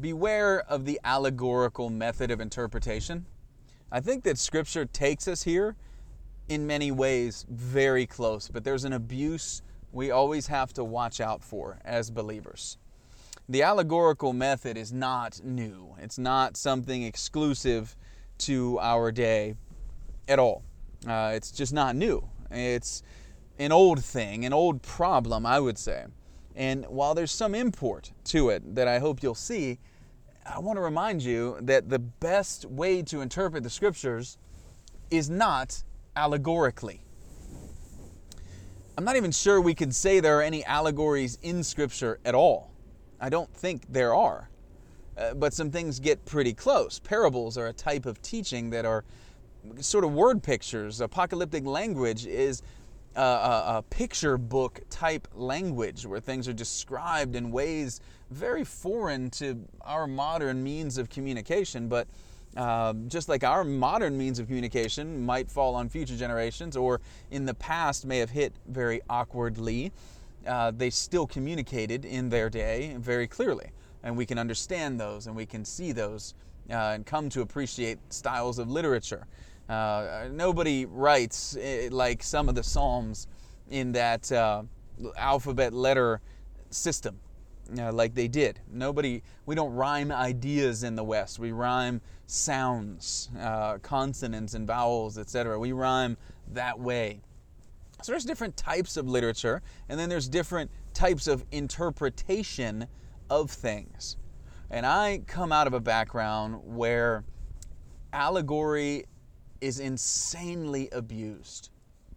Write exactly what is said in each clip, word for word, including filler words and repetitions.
beware of the allegorical method of interpretation. I think that Scripture takes us here in many ways very close, but there's an abuse we always have to watch out for as believers. The allegorical method is not new. It's not something exclusive to our day at all. Uh, it's just not new. It's an old thing, an old problem, I would say. And while there's some import to it that I hope you'll see, I want to remind you that the best way to interpret the Scriptures is not allegorically. I'm not even sure we could say there are any allegories in Scripture at all. I don't think there are. Uh, but some things get pretty close. Parables are a type of teaching that are sort of word pictures. Apocalyptic language is a, a, a picture book type language where things are described in ways very foreign to our modern means of communication, but uh, just like our modern means of communication might fall on future generations, or in the past may have hit very awkwardly, uh, they still communicated in their day very clearly, and we can understand those and we can see those uh, and come to appreciate styles of literature. Uh, nobody writes uh, like some of the Psalms in that uh, alphabet letter system. Uh, like they did. Nobody, we don't rhyme ideas in the West. We rhyme sounds, uh, consonants and vowels, et cetera. We rhyme that way. So there's different types of literature, and then there's different types of interpretation of things. And I come out of a background where allegory is insanely abused.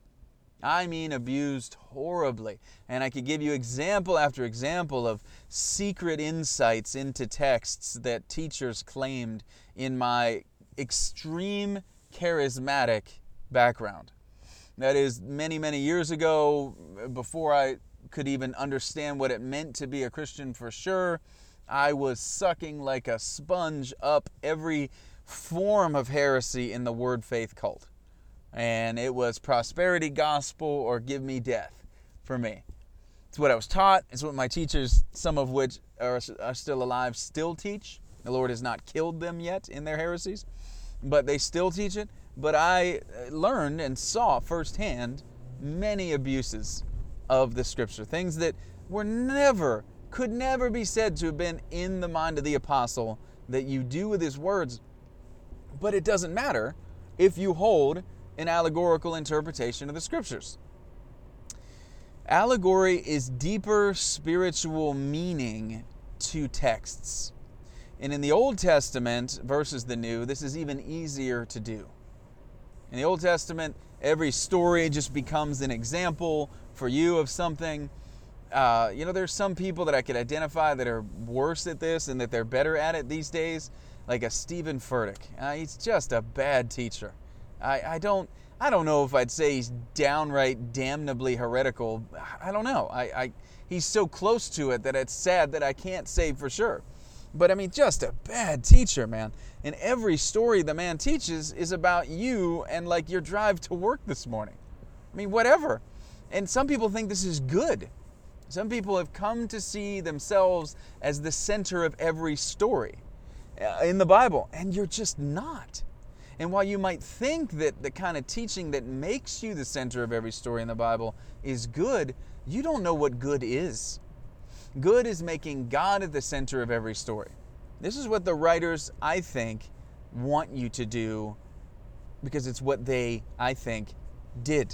I mean abused horribly. And I could give you example after example of secret insights into texts that teachers claimed in my extreme charismatic background. That is, many, many years ago, before I could even understand what it meant to be a Christian for sure, I was sucking like a sponge up every form of heresy in the word faith cult. And it was prosperity gospel or give me death for me. It's what I was taught. It's what my teachers, some of which are, are still alive, still teach. The Lord has not killed them yet in their heresies, but they still teach it. But I learned and saw firsthand many abuses of the Scripture, things that were never, could never be said to have been in the mind of the apostle that you do with his words. But it doesn't matter if you hold an allegorical interpretation of the Scriptures. Allegory is deeper spiritual meaning to texts. And in the Old Testament versus the New, this is even easier to do. In the Old Testament, every story just becomes an example for you of something. Uh, you know, there's some people that I could identify that are worse at this and that they're better at it these days, like a Stephen Furtick. Uh, he's just a bad teacher. I, I don't I don't know if I'd say he's downright damnably heretical. I don't know. I, I he's so close to it that it's sad that I can't say for sure. But I mean, just a bad teacher, man. And every story the man teaches is about you and like your drive to work this morning. I mean, whatever. And some people think this is good. Some people have come to see themselves as the center of every story in the Bible, and you're just not. And while you might think that the kind of teaching that makes you the center of every story in the Bible is good, you don't know what good is. Good is making God at the center of every story. This is what the writers, I think, want you to do because it's what they, I think, did.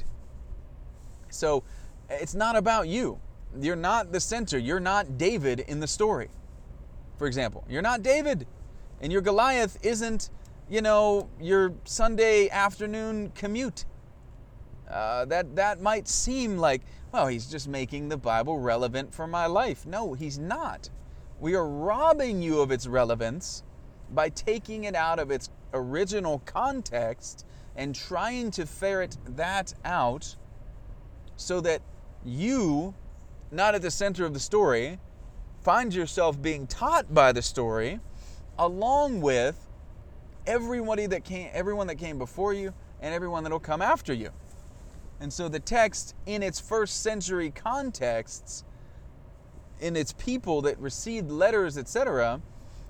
So it's not about you. You're not the center. You're not David in the story, for example. You're not David. And your Goliath isn't, you know, your Sunday afternoon commute. Uh, that, that might seem like, well, he's just making the Bible relevant for my life. No, he's not. We are robbing you of its relevance by taking it out of its original context and trying to ferret that out so that you, not at the center of the story, find yourself being taught by the story along with everybody that came, everyone that came before you and everyone that will come after you. And so the text in its first century contexts, in its people that received letters, et cetera,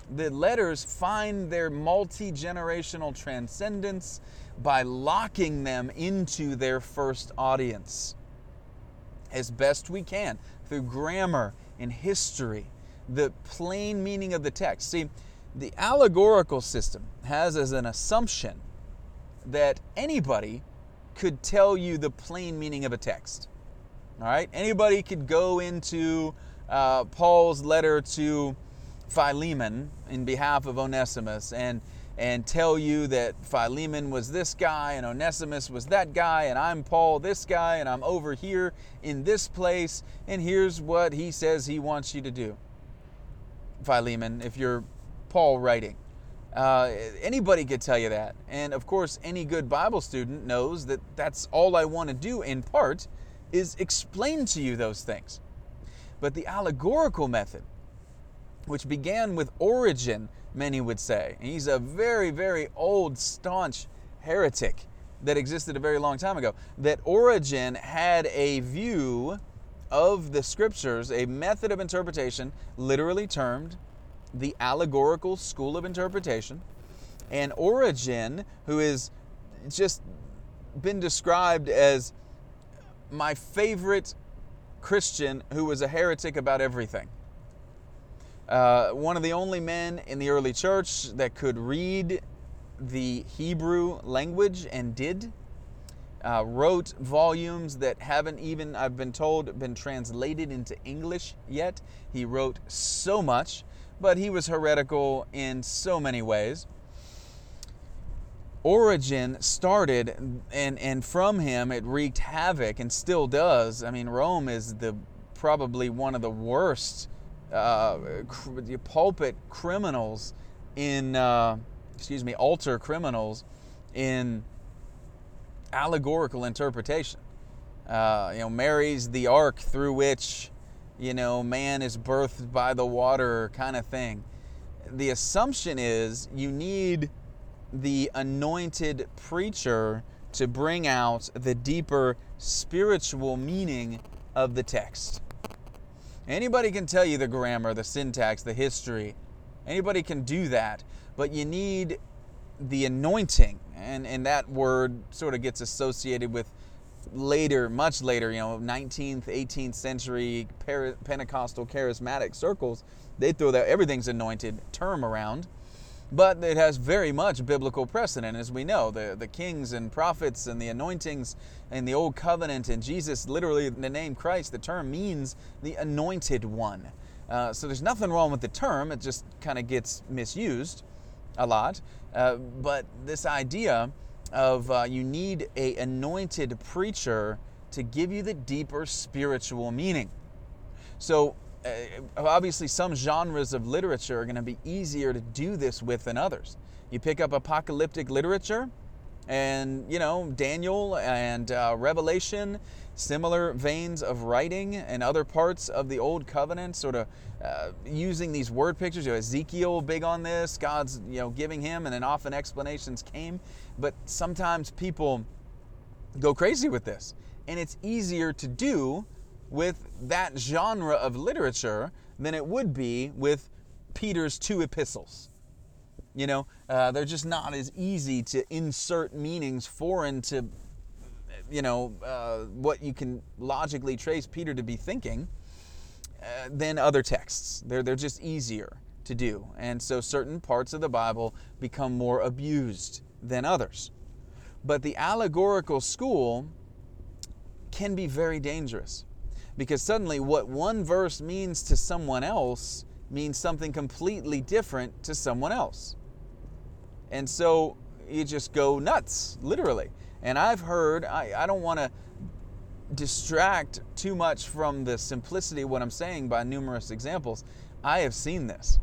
The letters find their multi-generational transcendence by locking them into their first audience as best we can through grammar and history, the plain meaning of the text. See, the allegorical system has as an assumption that anybody could tell you the plain meaning of a text. All right? Anybody could go into uh, Paul's letter to Philemon in behalf of Onesimus and and tell you that Philemon was this guy and Onesimus was that guy and I'm Paul this guy and I'm over here in this place and here's what he says he wants you to do. Philemon, if you're Paul writing. Uh, anybody could tell you that. And of course, any good Bible student knows that that's all I want to do in part is explain to you those things. But the allegorical method, which began with Origen, many would say. And he's a very, very old, staunch heretic that existed a very long time ago. That Origen had a view of the scriptures, a method of interpretation, literally termed the allegorical school of interpretation. And Origen, who is just been described as my favorite Christian who was a heretic about everything. Uh, one of the only men in the early church that could read the Hebrew language and did. Uh, wrote volumes that haven't even, I've been told, been translated into English yet. He wrote so much, but he was heretical in so many ways. Origen started, and, and from him it wreaked havoc and still does. I mean, Rome is the probably one of the worst Uh, pulpit criminals in, uh, excuse me, altar criminals in allegorical interpretation. Uh, you know, Mary's the ark through which, you know, man is birthed by the water kind of thing. The assumption is you need the anointed preacher to bring out the deeper spiritual meaning of the text. Anybody can tell you the grammar, the syntax, the history. Anybody can do that. But you need the anointing. And, and that word sort of gets associated with later, much later, you know, nineteenth, eighteenth century Pentecostal charismatic circles. They throw that everything's anointed term around. But it has very much biblical precedent, as we know. The, the kings and prophets and the anointings in the Old Covenant, and Jesus, literally the name Christ, the term means the anointed one. Uh, so there's nothing wrong with the term. It just kind of gets misused a lot. Uh, but this idea of uh, you need a anointed preacher to give you the deeper spiritual meaning. So Uh, obviously, some genres of literature are going to be easier to do this with than others. You pick up apocalyptic literature, and you know Daniel and uh, Revelation, similar veins of writing, and other parts of the Old Covenant, sort of uh, using these word pictures. You know, Ezekiel big on this. God's you know giving him, and then often explanations came. But sometimes people go crazy with this, and it's easier to do with that genre of literature than it would be with Peter's two epistles. You know, uh, they're just not as easy to insert meanings foreign to, you know, uh, what you can logically trace Peter to be thinking uh, than other texts. They're, they're just easier to do. And so certain parts of the Bible become more abused than others. But the allegorical school can be very dangerous. Because suddenly what one verse means to someone else means something completely different to someone else. And so you just go nuts, literally. And I've heard, I, I don't want to distract too much from the simplicity of what I'm saying by numerous examples. I have seen this.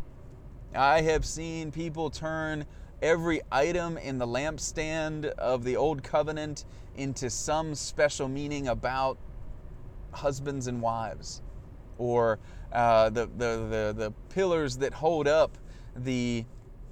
I have seen people turn every item in the lampstand of the Old Covenant into some special meaning about husbands and wives, or uh, the, the, the, the pillars that hold up the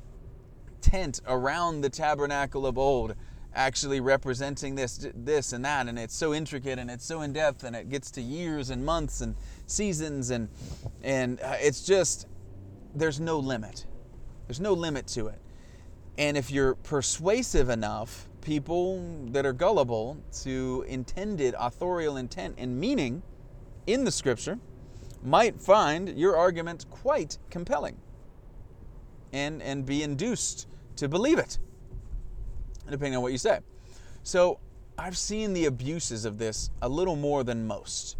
tent around the tabernacle of old actually representing this, this and that, and it's so intricate and it's so in-depth and it gets to years and months and seasons and, and it's just, there's no limit. There's no limit to it. And if you're persuasive enough, people that are gullible to intended authorial intent and meaning in the Scripture might find your argument quite compelling and, and be induced to believe it, depending on what you say. So I've seen the abuses of this a little more than most.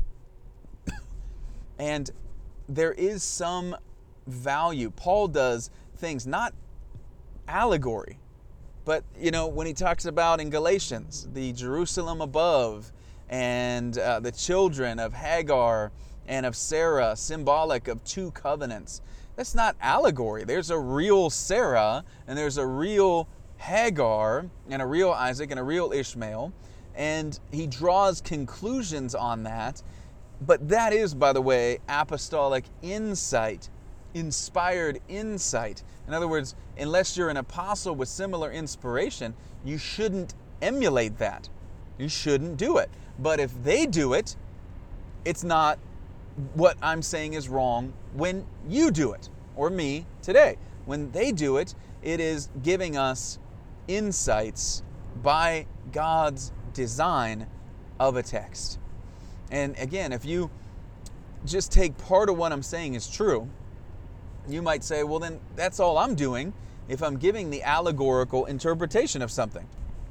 And there is some value. Paul does things, not allegory, but, you know, when he talks about in Galatians, the Jerusalem above and uh, the children of Hagar and of Sarah, symbolic of two covenants. That's not allegory. There's a real Sarah and there's a real Hagar and a real Isaac and a real Ishmael. And he draws conclusions on that. But that is, by the way, apostolic insight, inspired insight. In other words, unless you're an apostle with similar inspiration, you shouldn't emulate that. You shouldn't do it. But if they do it, it's not what I'm saying is wrong when you do it, or me today. When they do it, it is giving us insights by God's design of a text. And again, if you just take part of what I'm saying is true, you might say, well, then that's all I'm doing if I'm giving the allegorical interpretation of something.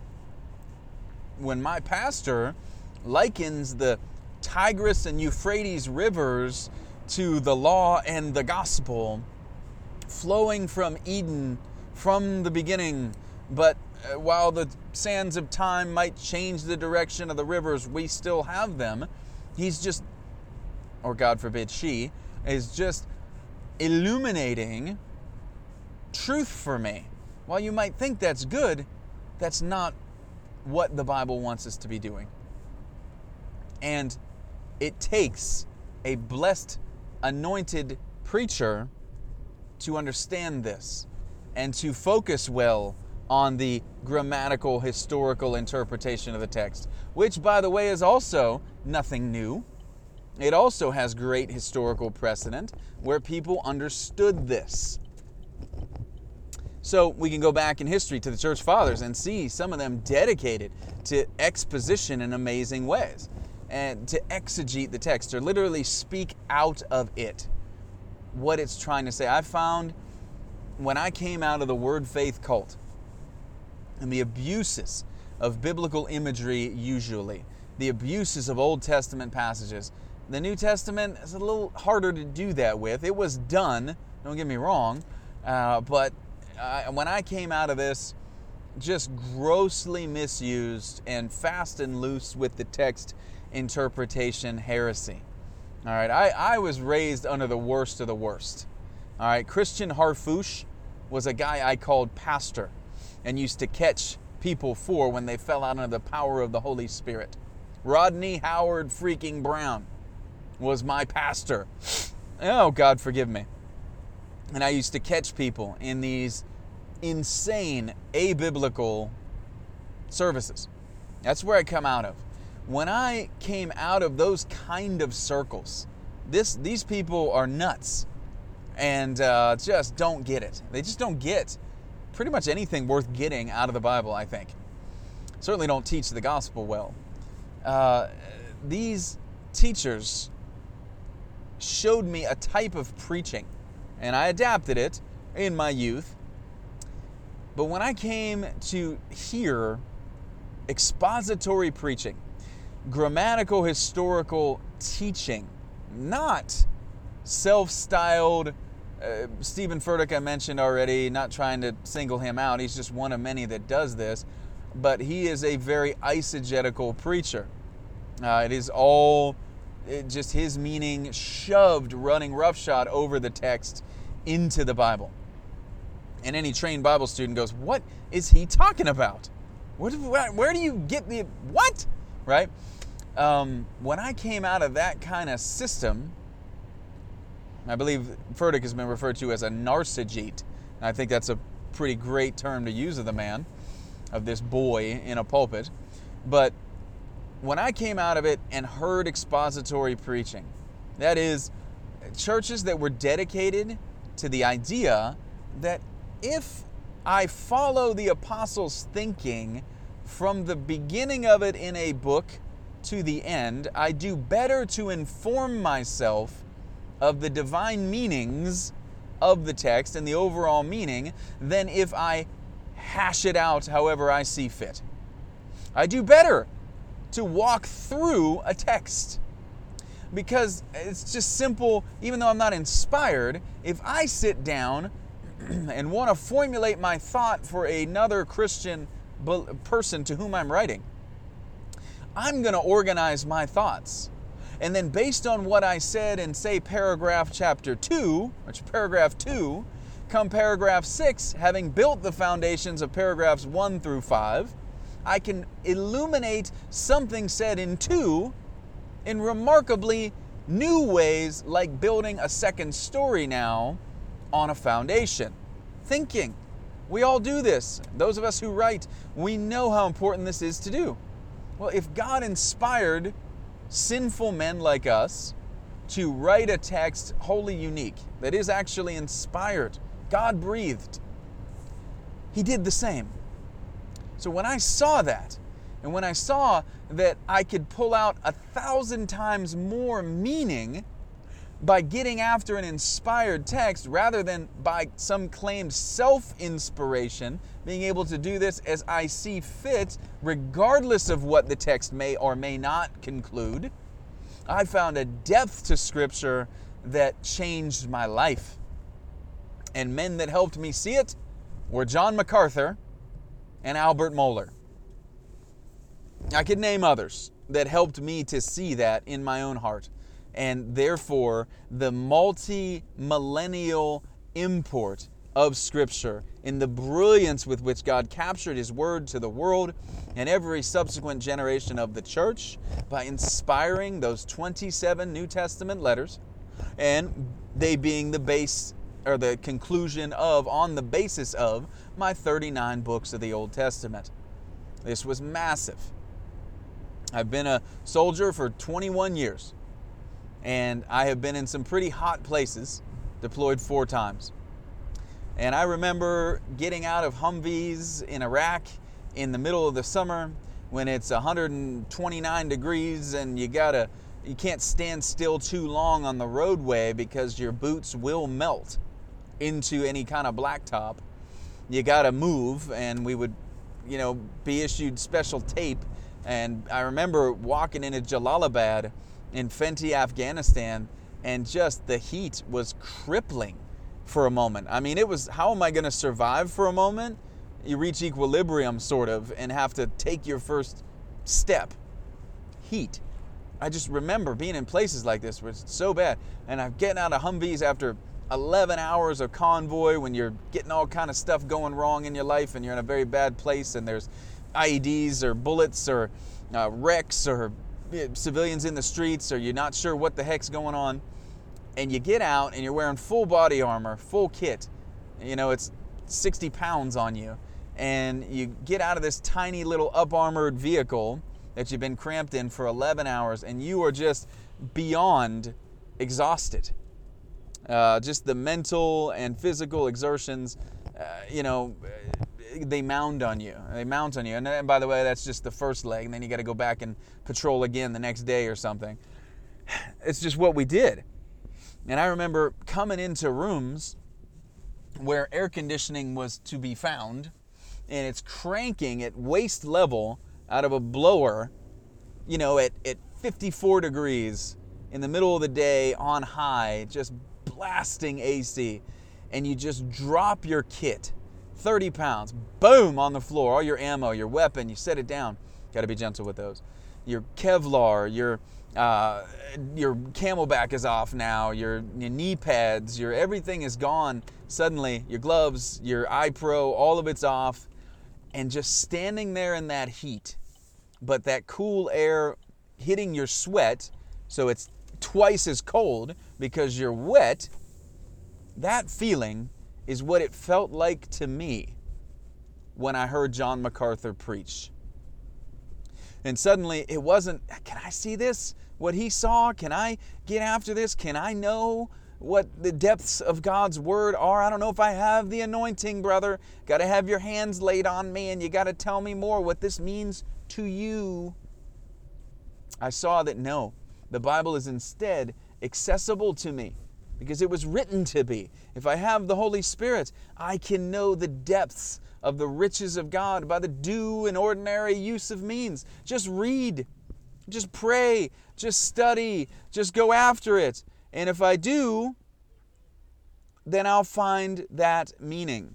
When my pastor likens the Tigris and Euphrates rivers to the law and the gospel flowing from Eden from the beginning, but while the sands of time might change the direction of the rivers, we still have them. He's just, or God forbid she, is just illuminating truth for me. While you might think that's good, that's not what the Bible wants us to be doing. And it takes a blessed, anointed preacher to understand this and to focus well on the grammatical, historical interpretation of the text, which, by the way, is also nothing new. It also has great historical precedent where people understood this. So we can go back in history to the church fathers and see some of them dedicated to exposition in amazing ways and to exegete the text, or literally speak out of it what it's trying to say. I found when I came out of the word faith cult and the abuses of biblical imagery, usually the abuses of Old Testament passages, the New Testament is a little harder to do that with. It was done, don't get me wrong, uh, but uh, when I came out of this, just grossly misused and fast and loose with the text interpretation heresy. All right, I, I was raised under the worst of the worst. All right, Christian Harfouche was a guy I called pastor and used to catch people for when they fell out under the power of the Holy Spirit. Rodney Howard freaking Brown was my pastor. Oh, God forgive me. And I used to catch people in these insane, abiblical services. That's where I come out of. When I came out of those kind of circles, this these people are nuts and uh, just don't get it. They just don't get pretty much anything worth getting out of the Bible, I think. Certainly don't teach the gospel well. Uh, these teachers showed me a type of preaching, and I adapted it in my youth. But when I came to hear expository preaching, grammatical, historical teaching, not self-styled, uh, Stephen Furtick I mentioned already, not trying to single him out, he's just one of many that does this, but he is a very eisegetical preacher. Uh, it is all it, just his meaning shoved running roughshod over the text into the Bible. And any trained Bible student goes, what is he talking about? Where, where, where do you get the, what? Right? Um, when I came out of that kind of system, I believe Furtick has been referred to as a narcissegete. And I think that's a pretty great term to use of the man, of this boy in a pulpit. But when I came out of it and heard expository preaching, that is, churches that were dedicated to the idea that if I follow the apostles' thinking from the beginning of it in a book to the end, I do better to inform myself of the divine meanings of the text and the overall meaning than if I hash it out however I see fit. I do better to walk through a text because it's just simple. Even though I'm not inspired, if I sit down and want to formulate my thought for another Christian person to whom I'm writing, I'm going to organize my thoughts. And then based on what I said in, say, paragraph chapter two, which paragraph two, come paragraph six, having built the foundations of paragraphs one through five, I can illuminate something said in two in remarkably new ways, like building a second story now on a foundation. Thinking. We all do this. Those of us who write, we know how important this is to do. Well, if God inspired sinful men like us to write a text wholly unique, that is actually inspired, God breathed, He did the same. So when I saw that, and when I saw that I could pull out a thousand times more meaning by getting after an inspired text rather than by some claimed self-inspiration, being able to do this as I see fit, regardless of what the text may or may not conclude, I found a depth to Scripture that changed my life. And men that helped me see it were John MacArthur and Albert Mohler. I could name others that helped me to see that in my own heart. And therefore, the multi-millennial import of Scripture in the brilliance with which God captured His Word to the world and every subsequent generation of the church by inspiring those twenty-seven New Testament letters, and they being the base or the conclusion of, on the basis of, my thirty-nine books of the Old Testament. This was massive. I've been a soldier for twenty-one years. And I have been in some pretty hot places, deployed four times. And I remember getting out of Humvees in Iraq in the middle of the summer when it's one hundred twenty-nine degrees and you gotta, you can't stand still too long on the roadway because your boots will melt into any kind of blacktop. You gotta move, and we would, you know, be issued special tape. And I remember walking into Jalalabad in Fenty, Afghanistan, and just the heat was crippling for a moment. I mean, it was, how am I going to survive for a moment? You reach equilibrium, sort of, and have to take your first step. Heat. I just remember being in places like this where it's so bad. And I'm getting out of Humvees after eleven hours of convoy when you're getting all kind of stuff going wrong in your life and you're in a very bad place and there's I E Ds or bullets or uh, wrecks or civilians in the streets, or you're not sure what the heck's going on, and you get out and you're wearing full body armor, full kit, you know, it's sixty pounds on you, and you get out of this tiny little up-armored vehicle that you've been cramped in for eleven hours, and you are just beyond exhausted. Uh, just the mental and physical exertions, uh, you know, they mound on you. They mount on you. And, and by the way, that's just the first leg. And then you got to go back and patrol again the next day or something. It's just what we did. And I remember coming into rooms where air conditioning was to be found, and it's cranking at waist level out of a blower, you know, at, at fifty-four degrees in the middle of the day on high, just blasting A C. And you just drop your kit. thirty pounds, boom, on the floor, all your ammo, your weapon, you set it down. Got to be gentle with those. Your Kevlar, your uh, your Camelback is off now, your, your knee pads, your everything is gone suddenly, your gloves, your iPro, all of it's off, and just standing there in that heat, but that cool air hitting your sweat, so it's twice as cold because you're wet. That feeling is what it felt like to me when I heard John MacArthur preach. And suddenly it wasn't, can I see this? What he saw? Can I get after this? Can I know what the depths of God's word are. I don't know if I have the anointing, brother. Got to have your hands laid on me, and you got to tell me more what this means to you. I saw that no, the Bible is instead accessible to me because it was written to be. If I have the Holy Spirit, I can know the depths of the riches of God by the due and ordinary use of means. Just read, just pray, just study, just go after it. And if I do, then I'll find that meaning.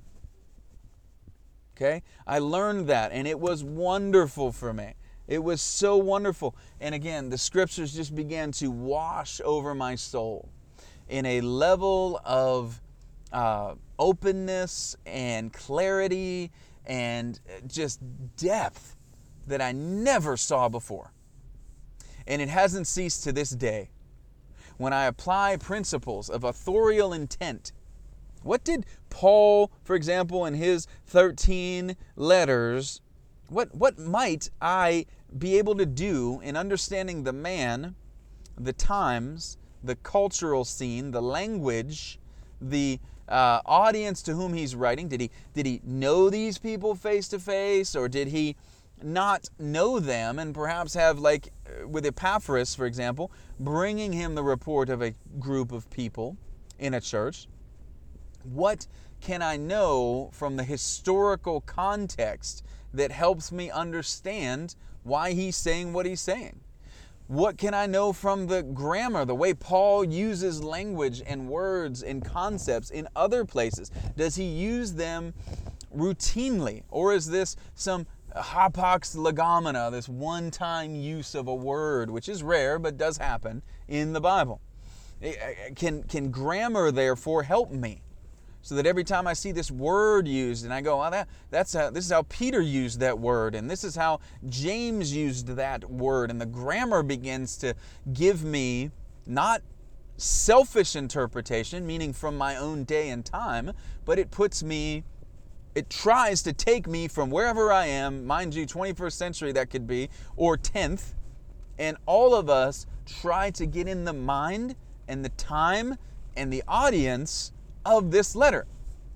Okay? I learned that, and it was wonderful for me. It was so wonderful. And again, the scriptures just began to wash over my soul in a level of uh, openness and clarity and just depth that I never saw before. And it hasn't ceased to this day. When I apply principles of authorial intent, what did Paul, for example, in his thirteen letters, what, what might I be able to do in understanding the man, the times, the cultural scene, the language, the uh, audience to whom he's writing? Did he, did he know these people face to face, or did he not know them and perhaps have, like with Epaphras, for example, bringing him the report of a group of people in a church? What can I know from the historical context that helps me understand why he's saying what he's saying? What can I know from the grammar, the way Paul uses language and words and concepts in other places? Does he use them routinely, or is this some hapax legomena, this one-time use of a word, which is rare but does happen in the Bible? Can, can grammar therefore help me? So that every time I see this word used and I go, oh, that, that's how, this is how Peter used that word, and this is how James used that word, and the grammar begins to give me not selfish interpretation, meaning from my own day and time, but it puts me, it tries to take me from wherever I am, mind you, twenty-first century that could be, or tenth, and all of us try to get in the mind and the time and the audience of this letter,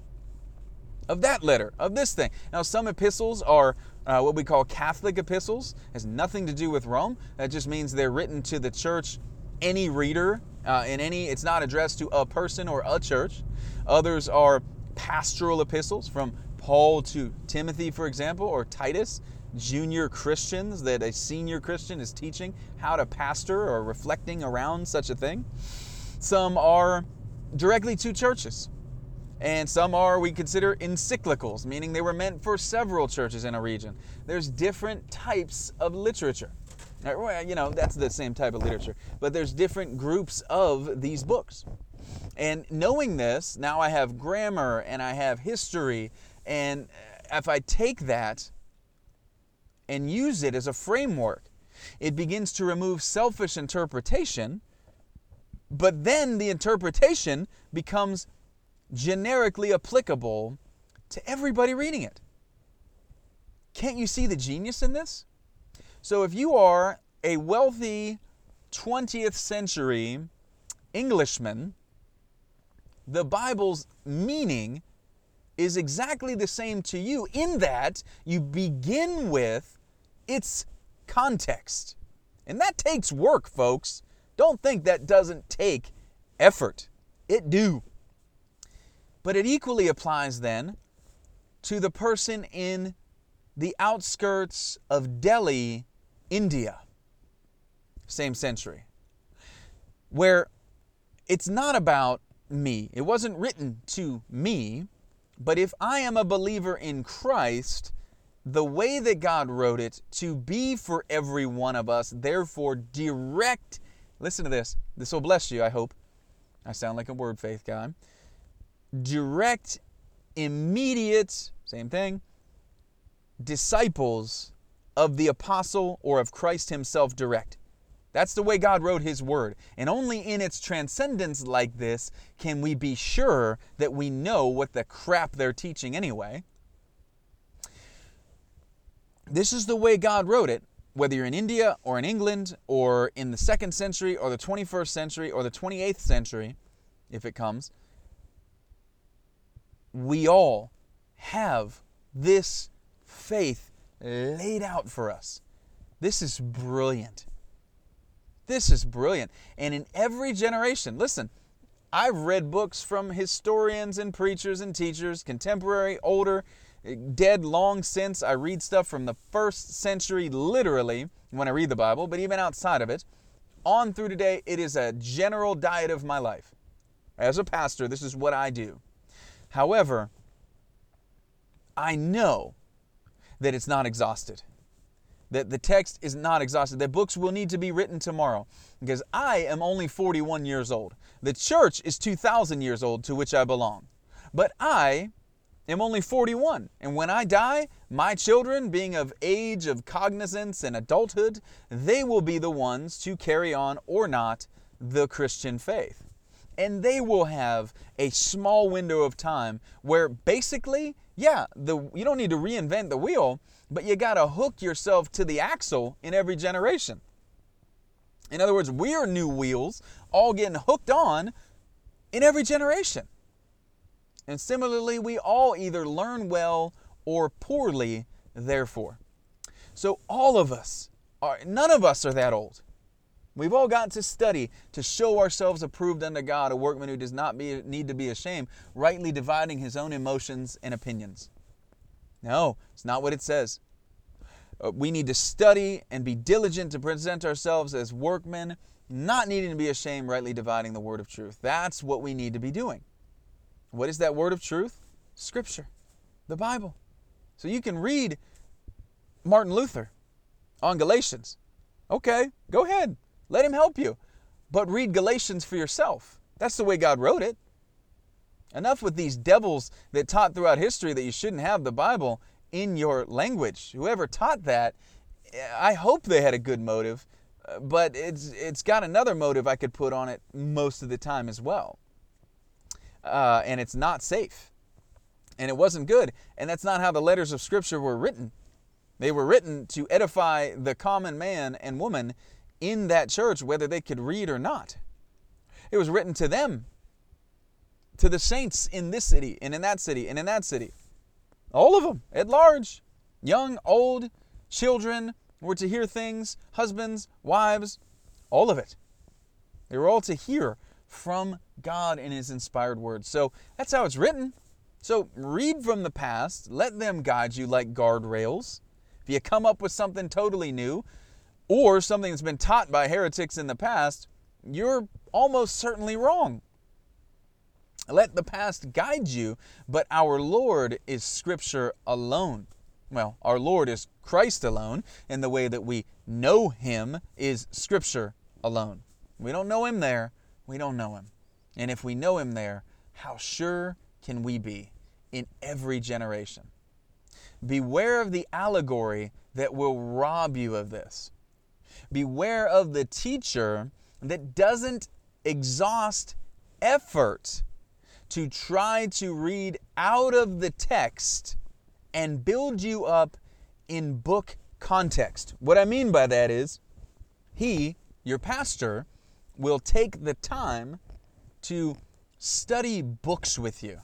of that letter, of this thing. Now, some epistles are uh, what we call Catholic epistles. It has nothing to do with Rome. That just means they're written to the church, any reader, uh, in any. It's not addressed to a person or a church. Others are pastoral epistles from Paul to Timothy, for example, or Titus, junior Christians that a senior Christian is teaching how to pastor or reflecting around such a thing. Some are directly to churches, and some are, we consider, encyclicals, meaning they were meant for several churches in a region. There's different types of literature. You know, that's the same type of literature, but there's different groups of these books. And knowing this, now I have grammar and I have history, and if I take that and use it as a framework, it begins to remove selfish interpretation. But then the interpretation becomes generically applicable to everybody reading it. Can't you see the genius in this? So if you are a wealthy twentieth century Englishman, the Bible's meaning is exactly the same to you in that you begin with its context. And that takes work, folks. Don't think that doesn't take effort. It do. But it equally applies then to the person in the outskirts of Delhi, India, same century, where it's not about me. It wasn't written to me, but if I am a believer in Christ, the way that God wrote it to be for every one of us, therefore direct. Listen to this. This will bless you, I hope. I sound like a word faith guy. Direct, immediate, same thing, disciples of the apostle or of Christ himself direct. That's the way God wrote his word. And only in its transcendence like this can we be sure that we know what the crap they're teaching anyway. This is the way God wrote it. Whether you're in India or in England or in the second century or the twenty-first century or the twenty-eighth century, if it comes, we all have this faith laid out for us. This is brilliant. This is brilliant. And in every generation, listen, I've read books from historians and preachers and teachers, contemporary, older, dead long since. I read stuff from the first century, literally, when I read the Bible, but even outside of it, on through today, it is a general diet of my life. As a pastor, this is what I do. However, I know that it's not exhausted. That the text is not exhausted. That books will need to be written tomorrow. Because I am only forty-one years old. The church is two thousand years old, to which I belong. But I am only forty-one. And when I die, my children, being of age of cognizance and adulthood, they will be the ones to carry on or not the Christian faith. And they will have a small window of time where basically, yeah, the you don't need to reinvent the wheel, but you got to hook yourself to the axle in every generation. In other words, we're new wheels all getting hooked on in every generation. And similarly, we all either learn well or poorly, therefore. So all of us, are, none of us are that old. We've all got to study to show ourselves approved unto God, a workman who does not be, need to be ashamed, rightly dividing his own emotions and opinions. No, it's not what it says. Uh, we need to study and be diligent to present ourselves as workmen, not needing to be ashamed, rightly dividing the word of truth. That's what we need to be doing. What is that word of truth? Scripture, the Bible. So you can read Martin Luther on Galatians. Okay, go ahead. Let him help you. But read Galatians for yourself. That's the way God wrote it. Enough with these devils that taught throughout history that you shouldn't have the Bible in your language. Whoever taught that, I hope they had a good motive, but it's it's got another motive I could put on it most of the time as well. Uh, and it's not safe. And it wasn't good. And that's not how the letters of Scripture were written. They were written to edify the common man and woman in that church, whether they could read or not. It was written to them, to the saints in this city and in that city and in that city. All of them, at large, young, old, children were to hear things, husbands, wives, all of it. They were all to hear from God in His inspired word. So that's how it's written. So read from the past, let them guide you like guardrails. If you come up with something totally new, or something that's been taught by heretics in the past, you're almost certainly wrong. Let the past guide you, but our Lord is Scripture alone. Well, our Lord is Christ alone, and the way that we know Him is Scripture alone. We don't know Him there, we don't know Him. And if we know Him there, how sure can we be in every generation? Beware of the allegory that will rob you of this. Beware of the teacher that doesn't exhaust effort to try to read out of the text and build you up in book context. What I mean by that is, he, your pastor, will take the time to study books with you.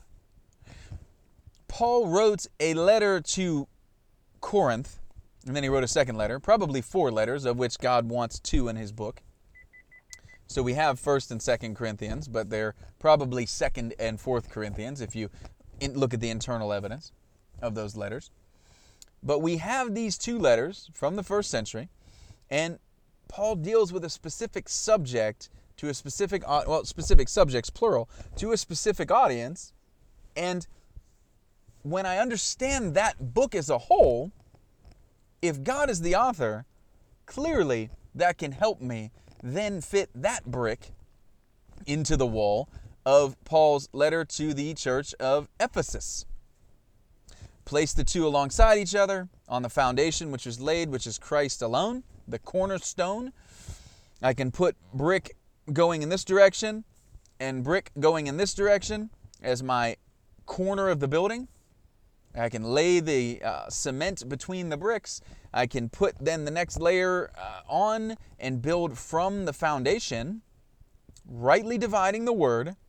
Paul wrote a letter to Corinth, and then he wrote a second letter, probably four letters, of which God wants two in his book. So we have First and Second Corinthians, but they're probably Second and Fourth Corinthians if you look at the internal evidence of those letters. But we have these two letters from the first century, and Paul deals with a specific subject to a specific, well, specific subjects, plural, to a specific audience. And when I understand that book as a whole, if God is the author, clearly that can help me then fit that brick into the wall of Paul's letter to the church of Ephesus. Place the two alongside each other on the foundation which is laid, which is Christ alone, the cornerstone. I can put brick going in this direction and brick going in this direction as my corner of the building. I can lay the uh, cement between the bricks. I can put then the next layer uh, on and build from the foundation, rightly dividing the word,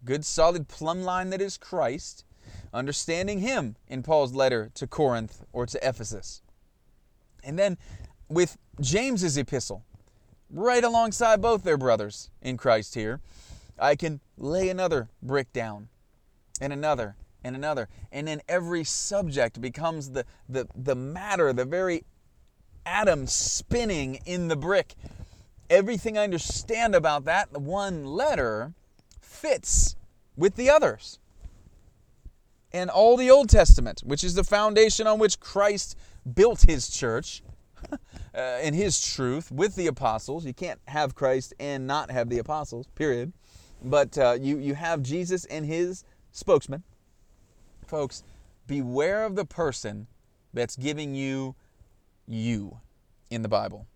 good solid plumb line that is Christ, understanding Him in Paul's letter to Corinth or to Ephesus. And then with James's epistle, right alongside both their brothers in Christ here, I can lay another brick down, and another, and another. And then every subject becomes the, the, the matter, the very atom spinning in the brick. Everything I understand about that, the one letter, fits with the others. And all the Old Testament, which is the foundation on which Christ built His church, uh, and His truth with the apostles. You can't have Christ and not have the apostles, period. But uh, you, you have Jesus and His spokesman. Folks, beware of the person that's giving you you in the Bible.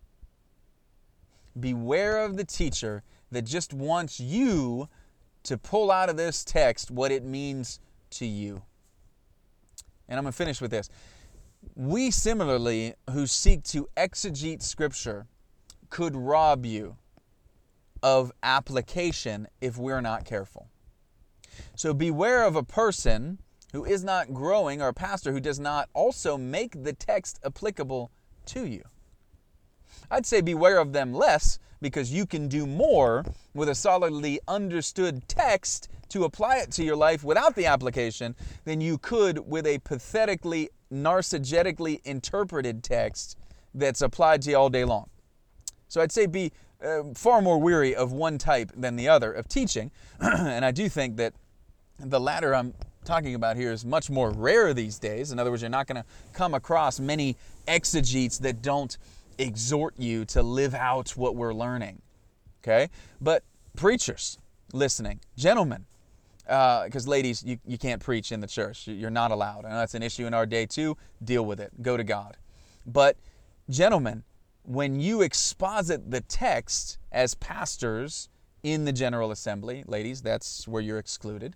Beware of the teacher that just wants you to pull out of this text what it means to you. And I'm going to finish with this. We similarly, who seek to exegete Scripture, could rob you of application if we're not careful. So beware of a person who is not growing, or a pastor who does not also make the text applicable to you. I'd say beware of them less, because you can do more with a solidly understood text to apply it to your life without the application than you could with a pathetically, narcissistically interpreted text that's applied to you all day long. So I'd say be uh, far more weary of one type than the other of teaching. And I do think that the latter I'm talking about here is much more rare these days. In other words, you're not going to come across many exegetes that don't exhort you to live out what we're learning. Okay? But preachers listening, gentlemen, because uh, ladies, you, you can't preach in the church. You're not allowed. I know that's an issue in our day too. Deal with it. Go to God. But gentlemen, when you exposit the text as pastors in the General Assembly, ladies, that's where you're excluded,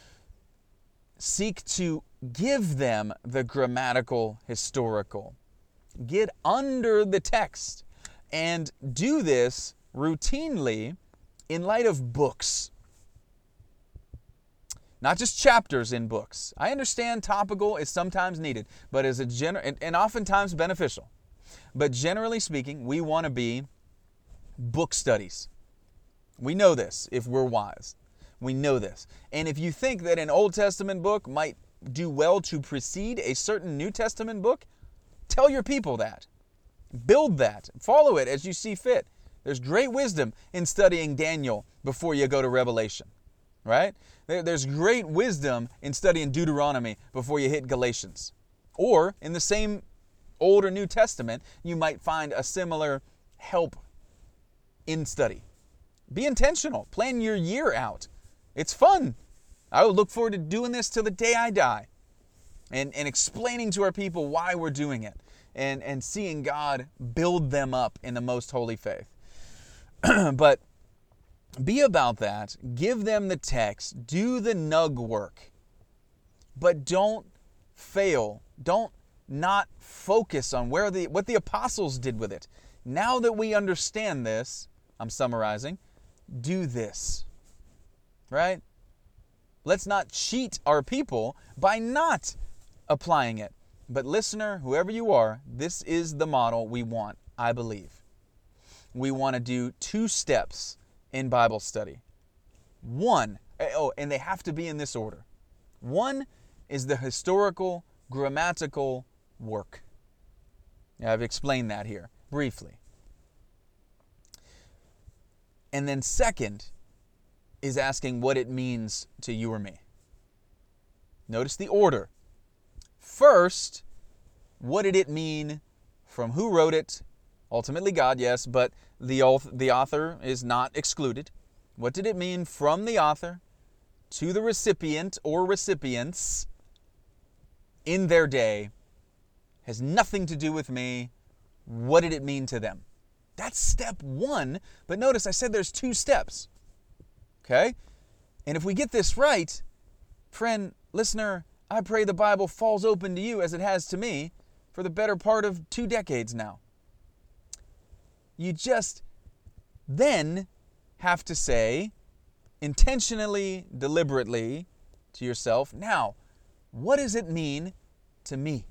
seek to give them the grammatical, historical. Get under the text and do this routinely in light of books. Not just chapters in books. I understand topical is sometimes needed, but as a gen- and, and oftentimes beneficial. But generally speaking, we want to be book studies. We know this if we're wise. We know this. And if you think that an Old Testament book might do well to precede a certain New Testament book, tell your people that. Build that. Follow it as you see fit. There's great wisdom in studying Daniel before you go to Revelation. Right? There's great wisdom in studying Deuteronomy before you hit Galatians. Or in the same Old or New Testament, you might find a similar help in study. Be intentional. Plan your year out. It's fun. I will look forward to doing this till the day I die. And, and explaining to our people why we're doing it. And, and seeing God build them up in the most holy faith. But be about that. Give them the text. Do the nug work. But don't fail. Don't not focus on where the what the apostles did with it. Now that we understand this, I'm summarizing, do this. Right? Let's not cheat our people by not applying it. But listener, whoever you are, this is the model we want, I believe. We want to do two steps in Bible study. One, oh, and they have to be in this order. One is the historical, grammatical work. I've explained that here briefly. And then second is asking what it means to you or me. Notice the order. First, what did it mean from who wrote it? Ultimately God, yes, but the the author is not excluded. What did it mean from the author to the recipient or recipients in their day? Has nothing to do with me. What did it mean to them? That's step one, but notice I said there's two steps. Okay? And if we get this right, friend, listener, I pray the Bible falls open to you as it has to me for the better part of two decades now. You just then have to say, intentionally, deliberately to yourself, now, what does it mean to me?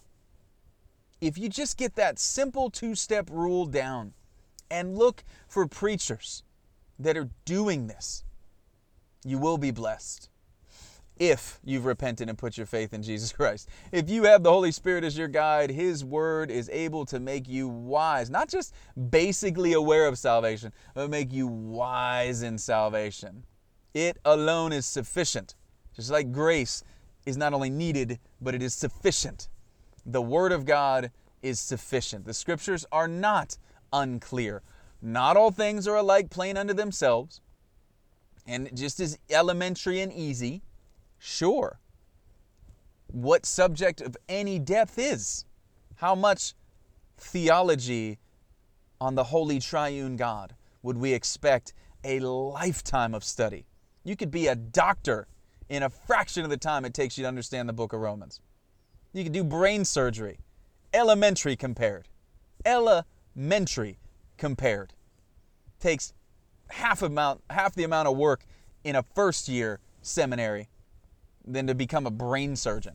If you just get that simple two-step rule down and look for preachers that are doing this, you will be blessed. If you've repented and put your faith in Jesus Christ. If you have the Holy Spirit as your guide, His Word is able to make you wise. Not just basically aware of salvation, but make you wise in salvation. It alone is sufficient. Just like grace is not only needed, but it is sufficient. The Word of God is sufficient. The Scriptures are not unclear. Not all things are alike plain unto themselves. And just as elementary and easy, sure, what subject of any depth is? How much theology on the Holy Triune God would we expect a lifetime of study? You could be a doctor in a fraction of the time it takes you to understand the book of Romans. You could do brain surgery, elementary compared. Elementary compared. Takes half amount, half the amount of work in a first year seminary than to become a brain surgeon.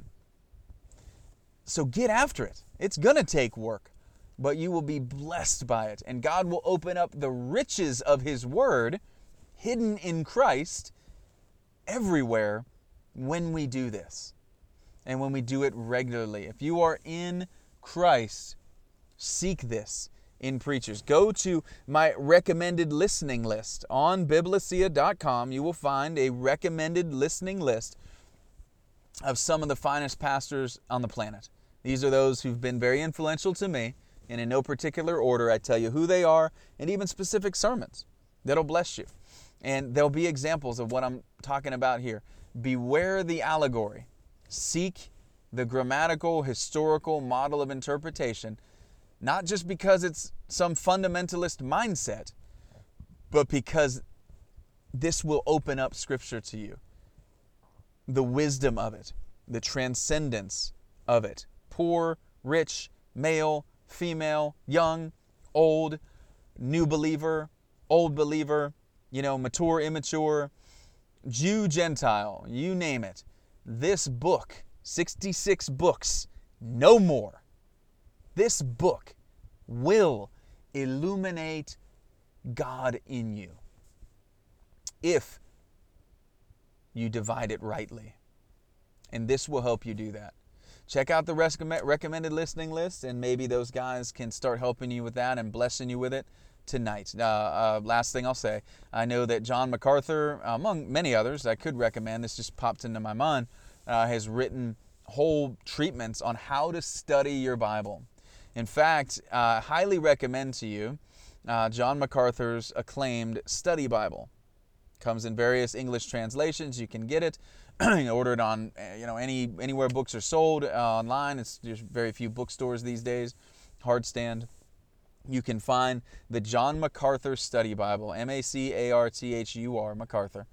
So get after it. It's going to take work, but you will be blessed by it. And God will open up the riches of His Word hidden in Christ everywhere when we do this. And when we do it regularly. If you are in Christ, seek this in preachers. Go to my recommended listening list. On Biblicea dot com, you will find a recommended listening list of some of the finest pastors on the planet. These are those who've been very influential to me, and in no particular order, I tell you who they are, and even specific sermons that'll bless you. And there'll be examples of what I'm talking about here. Beware the allegory. Seek the grammatical, historical model of interpretation, not just because it's some fundamentalist mindset, but because this will open up Scripture to you. The wisdom of it, the transcendence of it. Poor, rich, male, female, young, old, new believer, old believer, you know, mature, immature, Jew, Gentile, you name it. This book, sixty-six books, no more. This book will illuminate God in you if you divide it rightly. And this will help you do that. Check out the recommended listening list, and maybe those guys can start helping you with that and blessing you with it tonight. Uh, uh, last thing I'll say, I know that John MacArthur, among many others I could recommend, this just popped into my mind, uh, has written whole treatments on how to study your Bible. In fact, I uh, highly recommend to you uh, John MacArthur's acclaimed study Bible. Comes in various English translations. You can get it. You can order it on, you know, any anywhere books are sold uh, online. It's there's very few bookstores these days. Hardstand. You can find the John MacArthur Study Bible, M A C A R T H U R, MacArthur.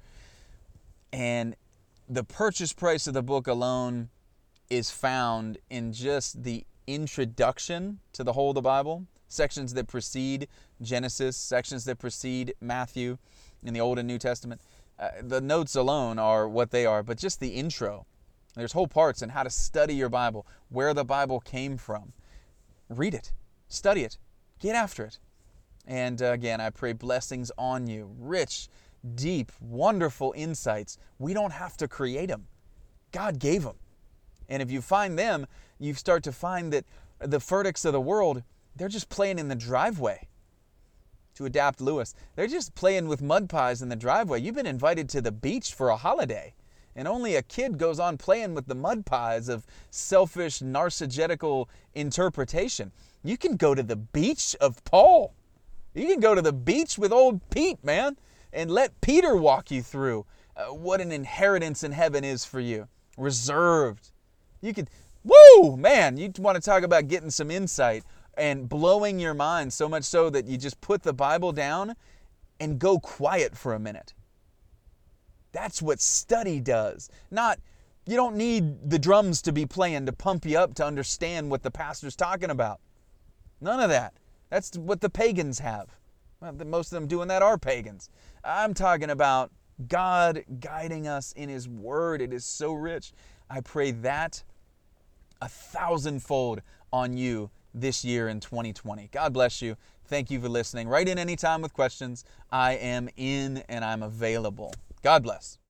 And the purchase price of the book alone is found in just the introduction to the whole of the Bible, sections that precede Genesis, sections that precede Matthew in the Old and New Testament. Uh, the notes alone are what they are, but just the intro. There's whole parts in how to study your Bible, where the Bible came from. Read it, study it, get after it. And uh, again, I pray blessings on you. Rich, deep, wonderful insights. We don't have to create them. God gave them. And if you find them, you start to find that the Furticks of the world, they're just playing in the driveway. To adapt Lewis, they're just playing with mud pies in the driveway. You've been invited to the beach for a holiday, and only a kid goes on playing with the mud pies of selfish, narcissistic interpretation. You can go to the beach of Paul. You can go to the beach with old Pete, man, and let Peter walk you through uh, what an inheritance in heaven is for you. Reserved. You could, woo, man, you want to talk about getting some insight and blowing your mind so much so that you just put the Bible down and go quiet for a minute. That's what study does. Not, you don't need the drums to be playing to pump you up to understand what the pastor's talking about. None of that. That's what the pagans have. Well, most of them doing that are pagans. I'm talking about God guiding us in His Word. It is so rich. I pray that a thousandfold on you this year in twenty twenty. God bless you. Thank you for listening. Write in anytime with questions. I am in and I'm available. God bless.